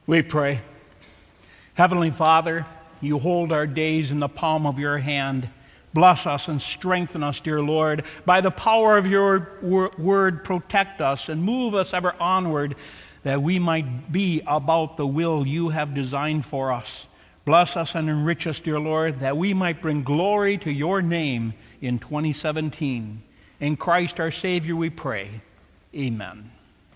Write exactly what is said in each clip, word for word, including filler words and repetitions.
We pray. Heavenly Father, you hold our days in the palm of your hand. Bless us and strengthen us, dear Lord. By the power of your word, protect us and move us ever onward, that we might be about the will you have designed for us. Bless us and enrich us, dear Lord, that we might bring glory to your name in twenty seventeen. In Christ our Savior we pray. Amen.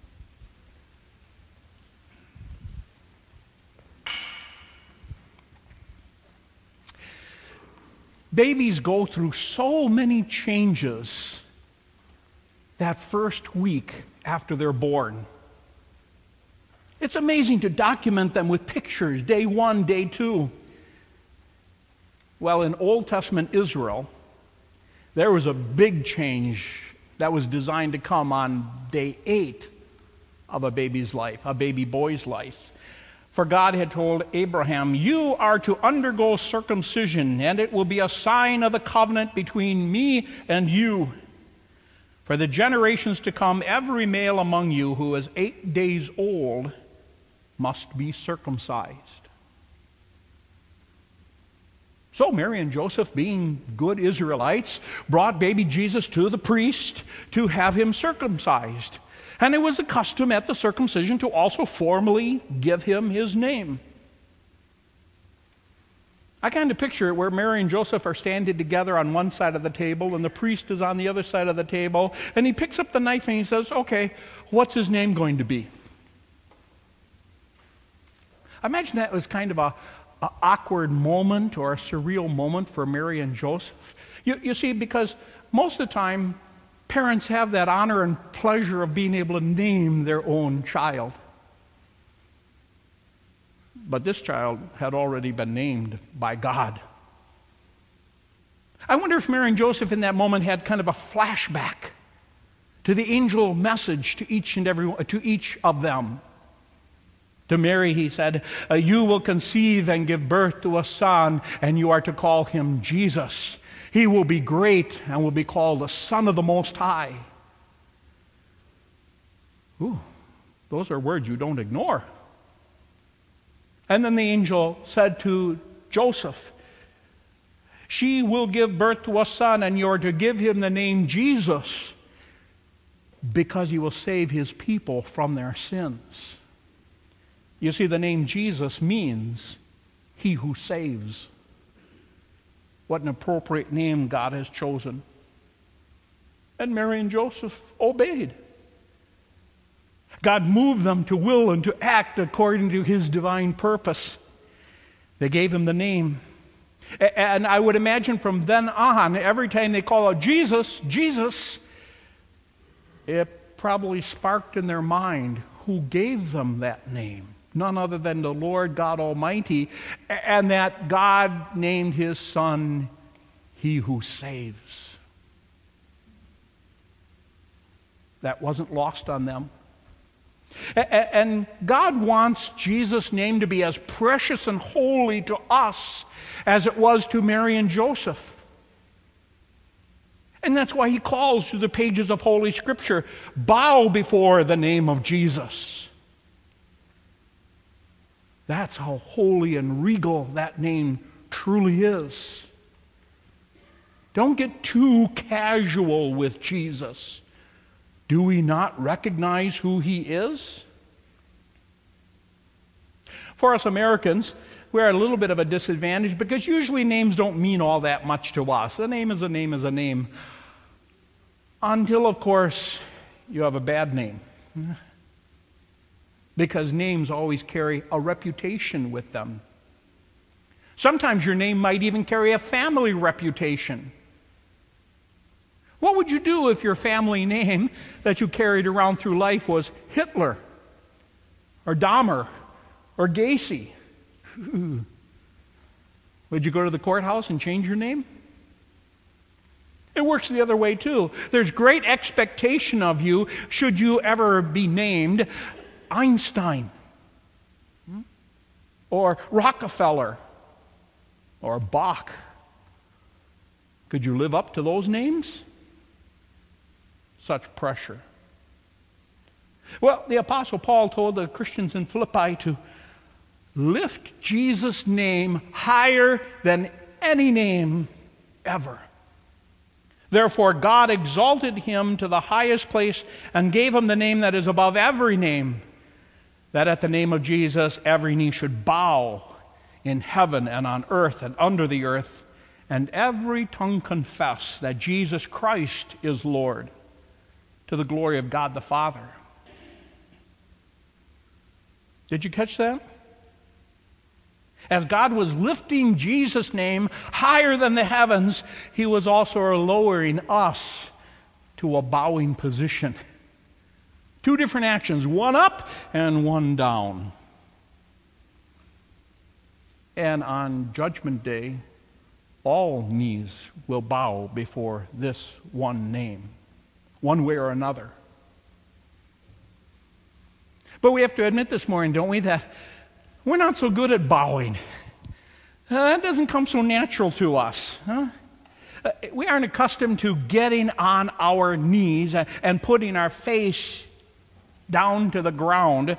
Babies go through so many changes that first week after they're born. It's amazing to document them with pictures, day one, day two. Well, in Old Testament Israel, there was a big change that was designed to come on day eight of a baby's life, a baby boy's life. For God had told Abraham, you are to undergo circumcision, and it will be a sign of the covenant between me and you. For the generations to come, every male among you who is eight days old must be circumcised. So Mary and Joseph, being good Israelites, brought baby Jesus to the priest to have him circumcised. And it was a custom at the circumcision to also formally give him his name. I kind of picture it where Mary and Joseph are standing together on one side of the table and the priest is on the other side of the table, and he picks up the knife and he says, okay, what's his name going to be? I imagine that was kind of a, a awkward moment or a surreal moment for Mary and Joseph. You, you see, because most of the time, parents have that honor and pleasure of being able to name their own child. But this child had already been named by God. I wonder if Mary and Joseph in that moment had kind of a flashback to the angel message to each and every to each of them. To Mary he said, you will conceive and give birth to a son, and you are to call him Jesus. He will be great and will be called the Son of the Most High. Ooh, those are words you don't ignore. And then the angel said to Joseph, she will give birth to a son, and you are to give him the name Jesus, because he will save his people from their sins. You see, the name Jesus means he who saves. What an appropriate name God has chosen. And Mary and Joseph obeyed. God moved them to will and to act according to his divine purpose. They gave him the name. And I would imagine from then on, every time they call out Jesus, Jesus, it probably sparked in their mind who gave them that name. None other than the Lord God Almighty, and that God named his son, he who saves. That wasn't lost on them. And God wants Jesus' name to be as precious and holy to us as it was to Mary and Joseph. And that's why he calls to the pages of Holy Scripture, bow before the name of Jesus. That's how holy and regal that name truly is. Don't get too casual with Jesus. Do we not recognize who he is? For us Americans, we're at a little bit of a disadvantage because usually names don't mean all that much to us. A name is a name is a name. Until, of course, you have a bad name. Because names always carry a reputation with them. Sometimes your name might even carry a family reputation. What would you do if your family name that you carried around through life was Hitler or Dahmer or Gacy? Would you go to the courthouse and change your name? It works the other way too. There's great expectation of you should you ever be named Einstein, or Rockefeller, or Bach. Could you live up to those names? Such pressure. Well, the Apostle Paul told the Christians in Philippi to lift Jesus' name higher than any name ever. Therefore, God exalted him to the highest place and gave him the name that is above every name, that at the name of Jesus every knee should bow in heaven and on earth and under the earth, and every tongue confess that Jesus Christ is Lord, to the glory of God the Father. Did you catch that? As God was lifting Jesus' name higher than the heavens, he was also lowering us to a bowing position. Two different actions, one up and one down. And on Judgment Day, all knees will bow before this one name, one way or another. But we have to admit this morning, don't we, that we're not so good at bowing. Uh, that doesn't come so natural to us. Huh? Uh, we aren't accustomed to getting on our knees and, and putting our face down to the ground.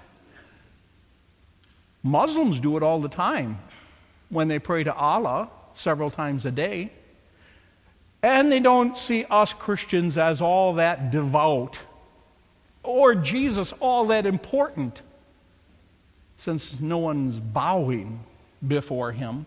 Muslims do it all the time when they pray to Allah several times a day. And they don't see us Christians as all that devout or Jesus all that important, since no one's bowing before him.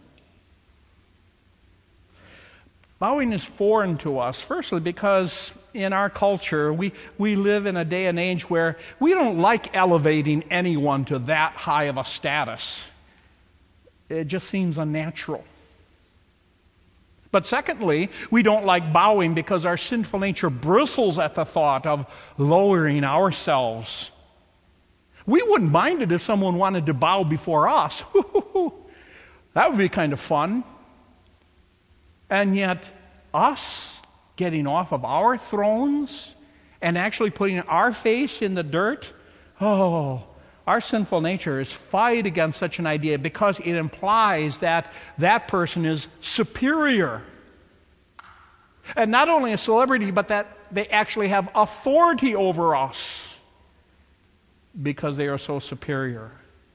Bowing is foreign to us, firstly because in our culture we, we live in a day and age where we don't like elevating anyone to that high of a status. It just seems unnatural. But secondly, we don't like bowing because our sinful nature bristles at the thought of lowering ourselves. We wouldn't mind it if someone wanted to bow before us. That would be kind of fun. And yet, us getting off of our thrones and actually putting our face in the dirt, oh, our sinful nature is fight against such an idea because it implies that that person is superior. And not only a celebrity, but that they actually have authority over us because they are so superior.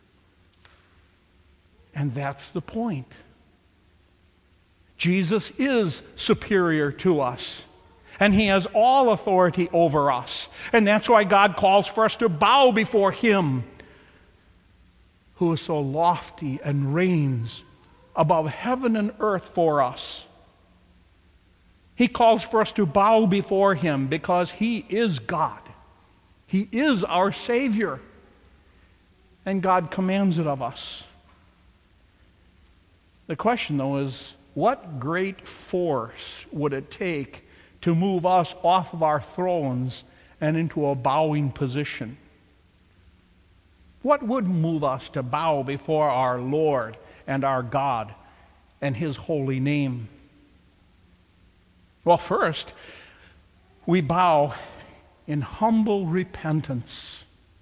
And that's the point. Jesus is superior to us, and he has all authority over us. And that's why God calls for us to bow before him, who is so lofty and reigns above heaven and earth for us. He calls for us to bow before him because he is God. He is our Savior, and God commands it of us. The question, though, is what great force would it take to move us off of our thrones and into a bowing position? What would move us to bow before our Lord and our God and his holy name? Well, first, we bow in humble repentance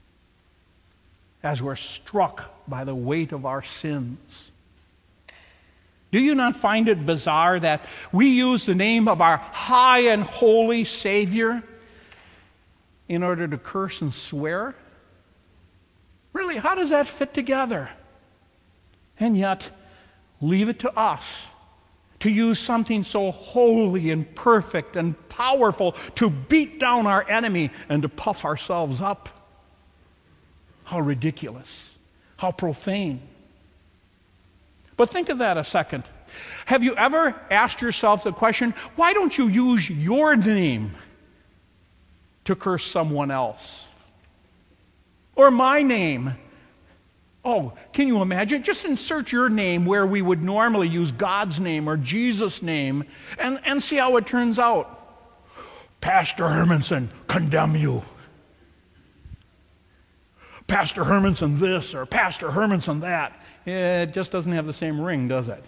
as we're struck by the weight of our sins. Do you not find it bizarre that we use the name of our high and holy Savior in order to curse and swear? Really, how does that fit together? And yet, leave it to us to use something so holy and perfect and powerful to beat down our enemy and to puff ourselves up. How ridiculous. How profane. But think of that a second. Have you ever asked yourself the question, why don't you use your name to curse someone else? Or my name? Oh, can you imagine? Just insert your name where we would normally use God's name or Jesus' name and, and see how it turns out. Pastor Hermanson, condemn you. Pastor Hermanson this or Pastor Hermanson that. It just doesn't have the same ring, does it?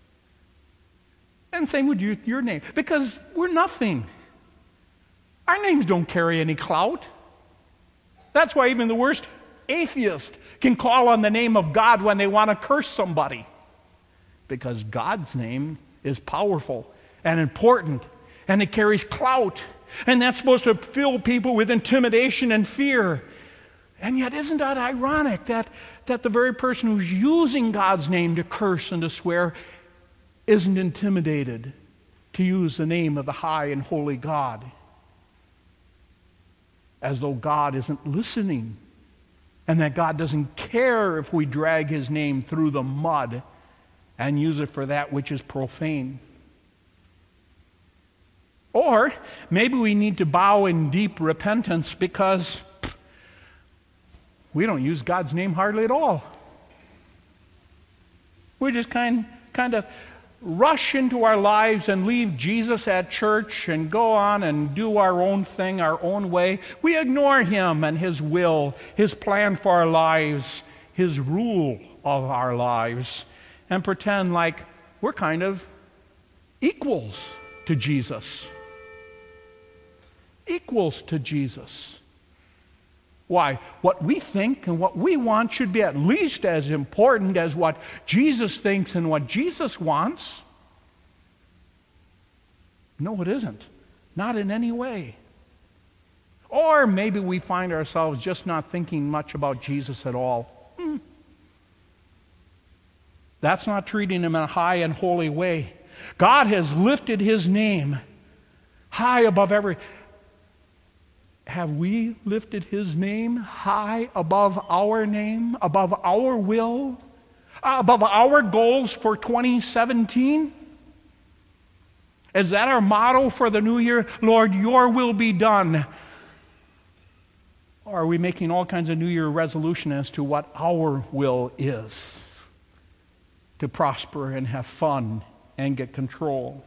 And same with you, your name. Because we're nothing. Our names don't carry any clout. That's why even the worst atheist can call on the name of God when they want to curse somebody. Because God's name is powerful and important, and it carries clout. And that's supposed to fill people with intimidation and fear. And yet, isn't that ironic that, that the very person who's using God's name to curse and to swear isn't intimidated to use the name of the high and holy God, as though God isn't listening and that God doesn't care if we drag his name through the mud and use it for that which is profane. Or maybe we need to bow in deep repentance because we don't use God's name hardly at all. We just kind, kind of rush into our lives and leave Jesus at church and go on and do our own thing, our own way. We ignore him and his will, his plan for our lives, his rule of our lives, and pretend like we're kind of equals to Jesus. Equals to Jesus. Why? What we think and what we want should be at least as important as what Jesus thinks and what Jesus wants. No, it isn't. Not in any way. Or maybe we find ourselves just not thinking much about Jesus at all. Hmm. That's not treating him in a high and holy way. God has lifted his name high above every... Have we lifted his name high above our name, above our will, above our goals for twenty seventeen? Is that our motto for the new year? Lord, your will be done. Or are we making all kinds of New Year resolution as to what our will is? To prosper and have fun and get control.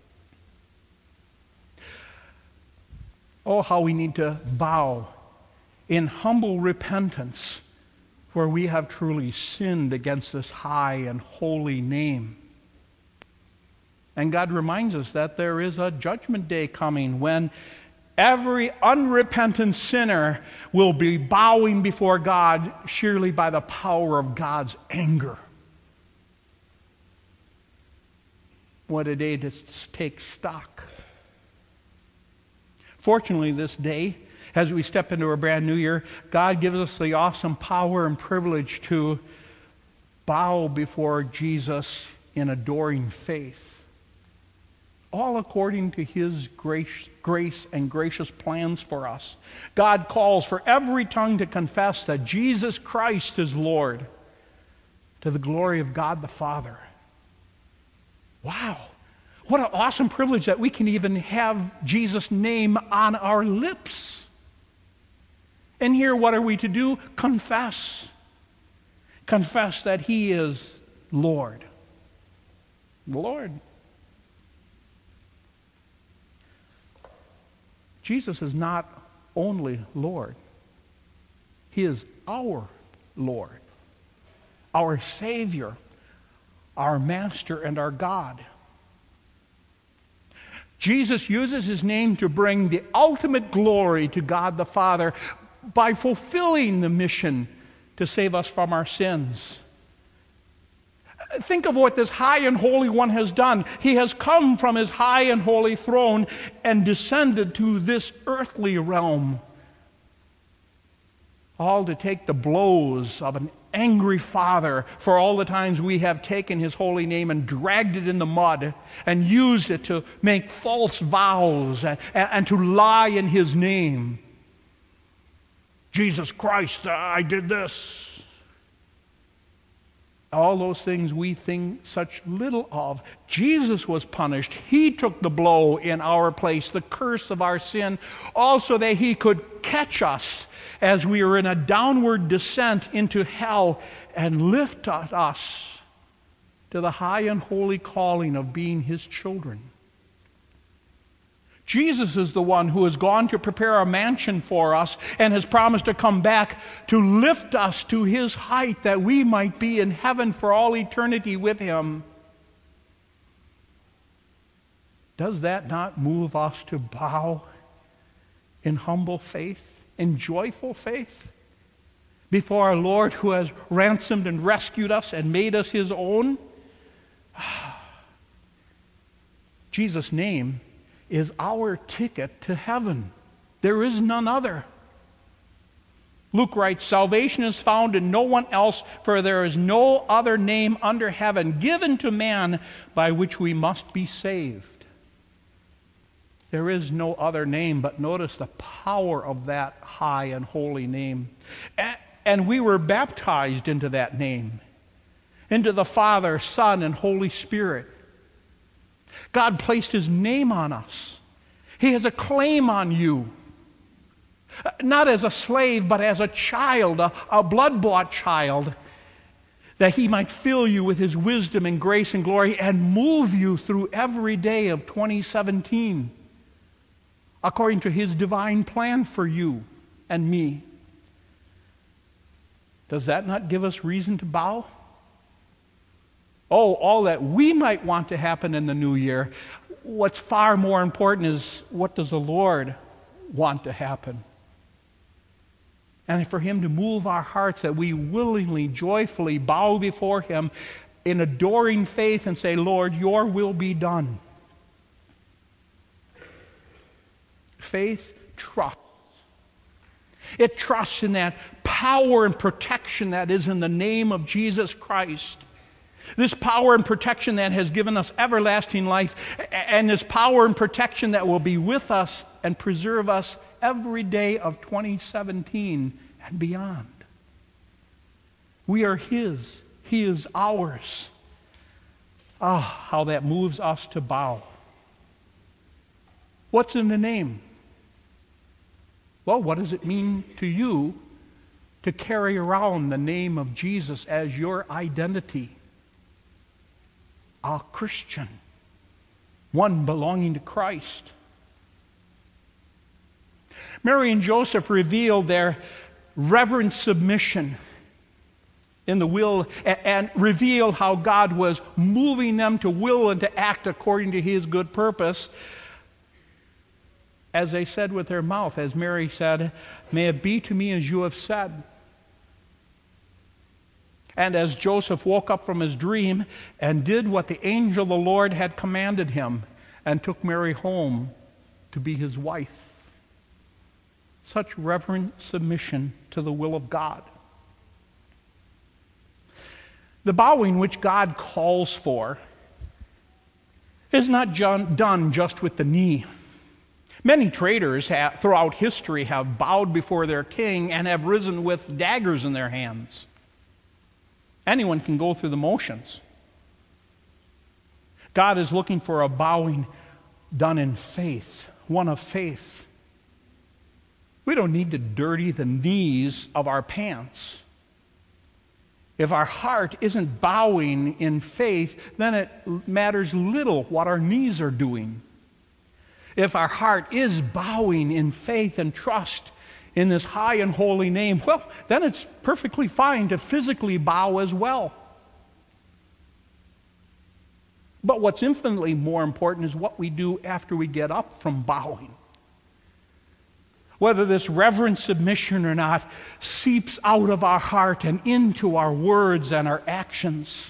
Oh, how we need to bow in humble repentance where we have truly sinned against this high and holy name. And God reminds us that there is a judgment day coming when every unrepentant sinner will be bowing before God, surely by the power of God's anger. What a day to take stock. Fortunately, this day, as we step into a brand new year, God gives us the awesome power and privilege to bow before Jesus in adoring faith, all according to his grace, grace and gracious plans for us. God calls for every tongue to confess that Jesus Christ is Lord, to the glory of God the Father. Wow. What an awesome privilege that we can even have Jesus' name on our lips. And here, what are we to do? Confess. Confess that he is Lord. Lord. Jesus is not only Lord. He is our Lord, our Savior, our Master, and our God. Jesus uses his name to bring the ultimate glory to God the Father by fulfilling the mission to save us from our sins. Think of what this high and holy one has done. He has come from his high and holy throne and descended to this earthly realm, all to take the blows of an angry Father for all the times we have taken his holy name and dragged it in the mud and used it to make false vows and, and to lie in his name. Jesus Christ, I did this. All those things we think such little of. Jesus was punished. He took the blow in our place, the curse of our sin, also that he could catch us as we are in a downward descent into hell and lift us to the high and holy calling of being his children. Jesus is the one who has gone to prepare a mansion for us and has promised to come back to lift us to his height that we might be in heaven for all eternity with him. Does that not move us to bow in humble faith, in joyful faith, before our Lord who has ransomed and rescued us and made us his own? Jesus' name is our ticket to heaven. There is none other. Luke writes, salvation is found in no one else, for there is no other name under heaven given to man by which we must be saved. There is no other name, but notice the power of that high and holy name. And we were baptized into that name, into the Father, Son, and Holy Spirit. God placed his name on us. He has a claim on you. Not as a slave, but as a child, a, a blood-bought child, that he might fill you with his wisdom and grace and glory and move you through every day of twenty seventeen, according to his divine plan for you and me. Does that not give us reason to bow? Oh, all that we might want to happen in the new year. What's far more important is, what does the Lord want to happen? And for him to move our hearts, that we willingly, joyfully bow before him in adoring faith and say, Lord, your will be done. Faith trusts. It trusts in that power and protection that is in the name of Jesus Christ. This power and protection that has given us everlasting life, and this power and protection that will be with us and preserve us every day of twenty seventeen and beyond. We are his. He is ours. Ah, how that moves us to bow. What's in the name? Well, what does it mean to you to carry around the name of Jesus as your identity? A Christian, one belonging to Christ. Mary and Joseph revealed their reverent submission in the will, and revealed how God was moving them to will and to act according to his good purpose. As they said with their mouth, as Mary said, may it be to me as you have said. And as Joseph woke up from his dream and did what the angel of the Lord had commanded him, and took Mary home to be his wife. Such reverent submission to the will of God. The bowing which God calls for is not done just with the knee. Many traders have, throughout history have bowed before their king and have risen with daggers in their hands. Anyone can go through the motions. God is looking for a bowing done in faith, one of faith. We don't need to dirty the knees of our pants. If our heart isn't bowing in faith, then it matters little what our knees are doing. If our heart is bowing in faith and trust in this high and holy name, well, then it's perfectly fine to physically bow as well. But what's infinitely more important is what we do after we get up from bowing. Whether this reverent submission or not seeps out of our heart and into our words and our actions.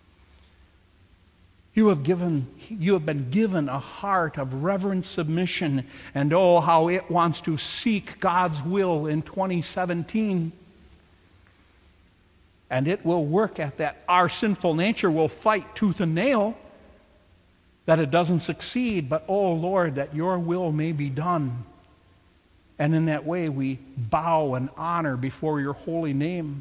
You have given, you have been given a heart of reverent submission, and oh, how it wants to seek God's will in twenty seventeen. And it will work at that. Our sinful nature will fight tooth and nail that it doesn't succeed, but oh Lord, that your will may be done. And in that way we bow and honor before your holy name.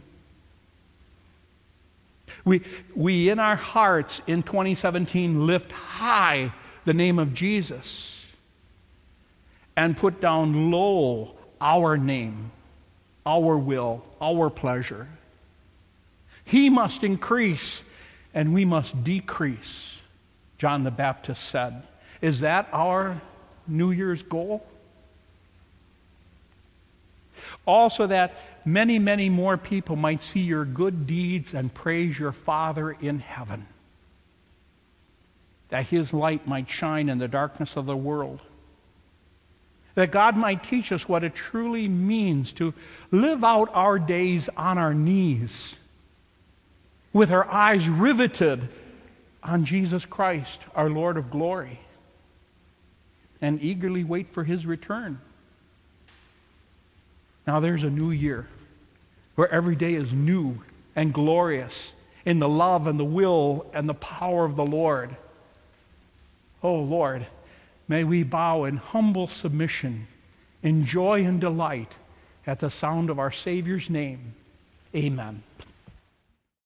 We, we in our hearts in twenty seventeen lift high the name of Jesus and put down low our name, our will, our pleasure. He must increase and we must decrease, John the Baptist said. Is that our New Year's goal? Also that many, many more people might see your good deeds and praise your Father in heaven. That his light might shine in the darkness of the world. That God might teach us what it truly means to live out our days on our knees, with our eyes riveted on Jesus Christ, our Lord of glory, and eagerly wait for his return. Now there's a new year. where every day is new and glorious in the love and the will and the power of the Lord. Oh Lord, may we bow in humble submission, in joy and delight at the sound of our Savior's name. Amen.